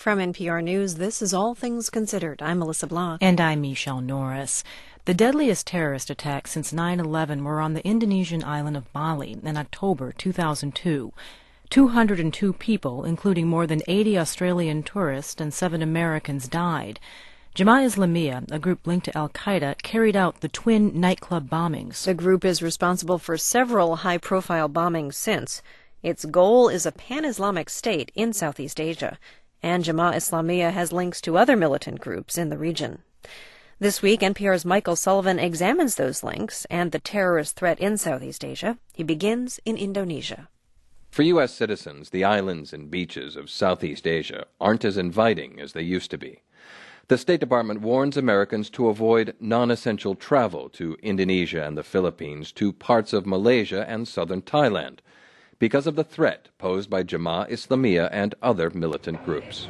From NPR News, this is All Things Considered. I'm Melissa Blanc. And I'm Michelle Norris. The deadliest terrorist attacks since 9/11 were on the Indonesian island of Bali in October 2002. 202 people, including more than 80 Australian tourists and 7 Americans, died. Jemaah Islamiyah, a group linked to al-Qaeda, carried out the twin nightclub bombings. The group is responsible for several high-profile bombings since. Its goal is a pan-Islamic state in Southeast Asia, and Jemaah Islamiyah has links to other militant groups in the region. This week, NPR's Michael Sullivan examines those links and the terrorist threat in Southeast Asia. He begins in Indonesia. For U.S. citizens, the islands and beaches of Southeast Asia aren't as inviting as they used to be. The State Department warns Americans to avoid non-essential travel to Indonesia and the Philippines, to parts of Malaysia and southern Thailand, because of the threat posed by Jemaah Islamiyah and other militant groups.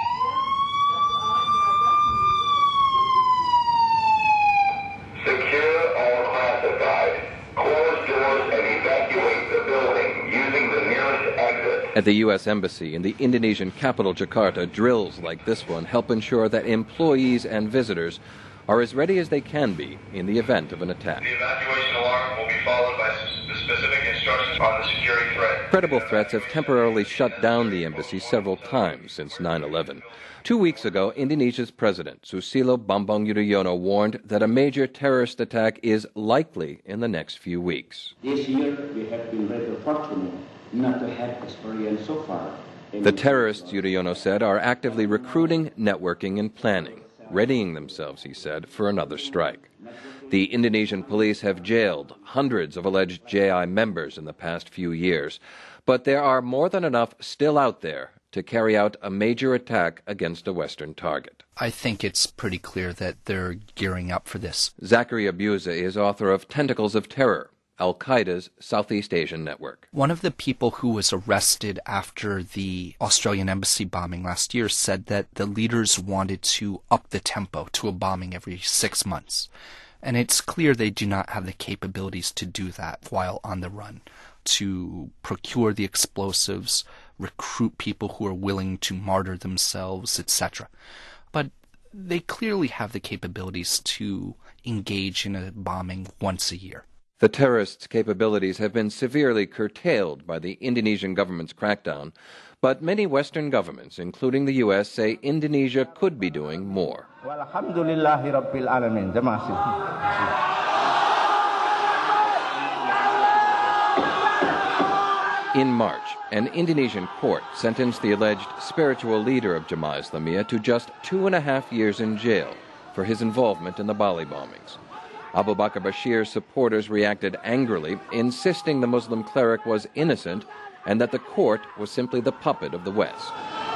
Secure all classified. Close doors and evacuate the building using the nearest exit. At the U.S. Embassy in the Indonesian capital, Jakarta, drills like this one help ensure that employees and visitors are as ready as they can be in the event of an attack. The evacuation alarm will be followed by the specific instructions on the security threat. Credible threats have temporarily shut down the embassy several times since 9/11. 2 weeks ago, Indonesia's President Susilo Bambang Yudhoyono warned that a major terrorist attack is likely in the next few weeks. This year, we have been rather fortunate not to have experienced so far. The terrorists, Yudhoyono said, are actively recruiting, networking, and planning, readying themselves, he said, for another strike. The Indonesian police have jailed hundreds of alleged JI members in the past few years, but there are more than enough still out there to carry out a major attack against a Western target. I think it's pretty clear that they're gearing up for this. Zachary Abuza is author of Tentacles of Terror, al-Qaeda's Southeast Asian network. One of the people who was arrested after the Australian embassy bombing last year said that the leaders wanted to up the tempo to a bombing every 6 months. And it's clear they do not have the capabilities to do that while on the run, to procure the explosives, recruit people who are willing to martyr themselves, etc. But they clearly have the capabilities to engage in a bombing once a year. The terrorists' capabilities have been severely curtailed by the Indonesian government's crackdown, but many Western governments, including the U.S., say Indonesia could be doing more. Alhamdulillahi Rabbil Alamin. Terima kasih. In March, an Indonesian court sentenced the alleged spiritual leader of Jemaah Islamiyah to just 2.5 years in jail for his involvement in the Bali bombings. Abu Bakr Bashir's supporters reacted angrily, insisting the Muslim cleric was innocent and that the court was simply the puppet of the West.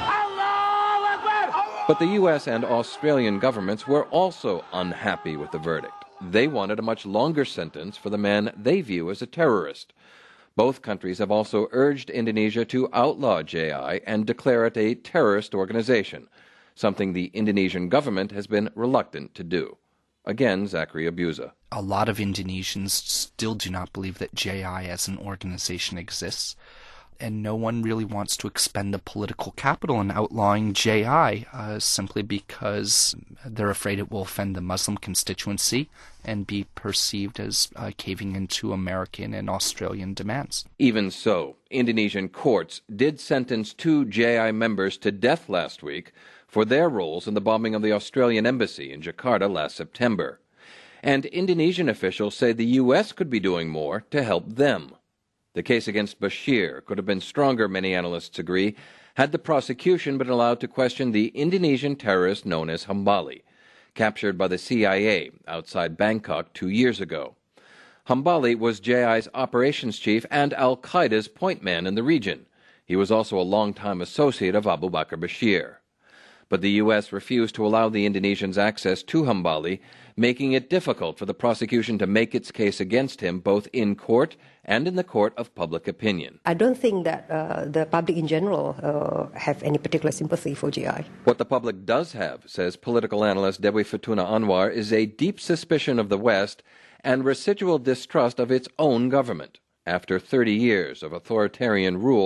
But the U.S. and Australian governments were also unhappy with the verdict. They wanted a much longer sentence for the man they view as a terrorist. Both countries have also urged Indonesia to outlaw JI and declare it a terrorist organization, something the Indonesian government has been reluctant to do. Again, Zachary Abuza. A lot of Indonesians still do not believe that JI as an organization exists, and no one really wants to expend the political capital in outlawing JI simply because they're afraid it will offend the Muslim constituency and be perceived as caving into American and Australian demands. Even so, Indonesian courts did sentence 2 JI members to death last week for their roles in the bombing of the Australian embassy in Jakarta last September. And Indonesian officials say the U.S. could be doing more to help them. The case against Bashir could have been stronger, many analysts agree, had the prosecution been allowed to question the Indonesian terrorist known as Hambali, captured by the CIA outside Bangkok 2 years ago. Hambali was JI's operations chief and al-Qaeda's point man in the region. He was also a longtime associate of Abu Bakr Bashir. But the U.S. refused to allow the Indonesians access to Hambali, making it difficult for the prosecution to make its case against him both in court and in the court of public opinion. I don't think that the public in general have any particular sympathy for GI. What the public does have, says political analyst Dewi Fortuna Anwar, is a deep suspicion of the West and residual distrust of its own government after 30 years of authoritarian rule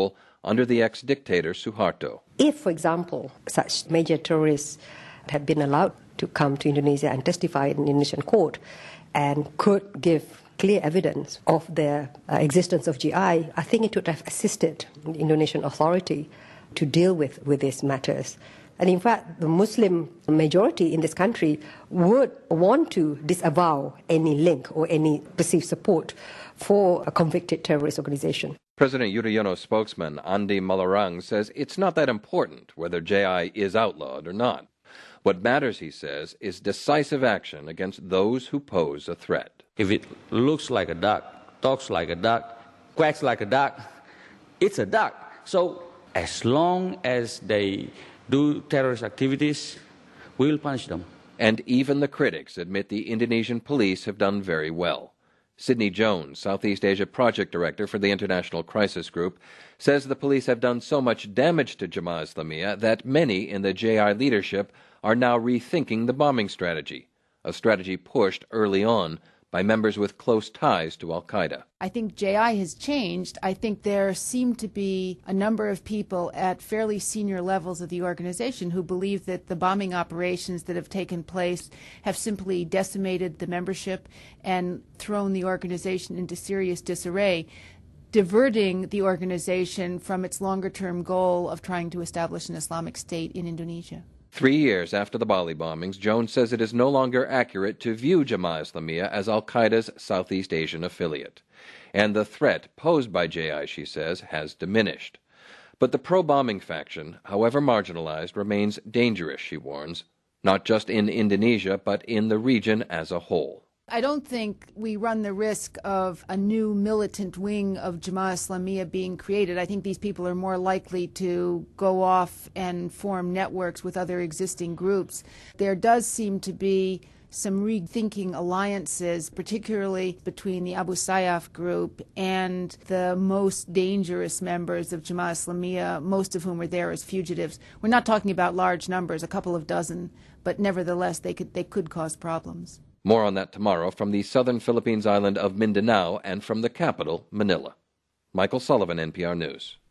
under the ex-dictator Suharto. If, for example, such major terrorists had been allowed to come to Indonesia and testify in Indonesian court and could give clear evidence of their existence of GI, I think it would have assisted the Indonesian authority to deal with these matters. And in fact, the Muslim majority in this country would want to disavow any link or any perceived support for a convicted terrorist organization. President Yudhoyono's spokesman, Andi Malarang, says it's not that important whether JI is outlawed or not. What matters, he says, is decisive action against those who pose a threat. If it looks like a duck, talks like a duck, quacks like a duck, it's a duck. So as long as they do terrorist activities, we will punish them. And even the critics admit the Indonesian police have done very well. Sidney Jones, Southeast Asia Project Director for the International Crisis Group, says the police have done so much damage to Jemaah Islamiyah that many in the JI leadership are now rethinking the bombing strategy, a strategy pushed early on by members with close ties to al-Qaeda. I think JI has changed. I think there seem to be a number of people at fairly senior levels of the organization who believe that the bombing operations that have taken place have simply decimated the membership and thrown the organization into serious disarray, diverting the organization from its longer-term goal of trying to establish an Islamic State in Indonesia. 3 years after the Bali bombings, Jones says it is no longer accurate to view Jemaah Islamiyah as al-Qaeda's Southeast Asian affiliate. And the threat posed by JI, she says, has diminished. But the pro-bombing faction, however marginalized, remains dangerous, she warns, not just in Indonesia, but in the region as a whole. I don't think we run the risk of a new militant wing of Jemaah Islamiyah being created. I think these people are more likely to go off and form networks with other existing groups. There does seem to be some rethinking alliances, particularly between the Abu Sayyaf group and the most dangerous members of Jemaah Islamiyah, most of whom are there as fugitives. We're not talking about large numbers, a couple of dozen, but nevertheless they could cause problems. More on that tomorrow from the southern Philippines island of Mindanao and from the capital, Manila. Michael Sullivan, NPR News.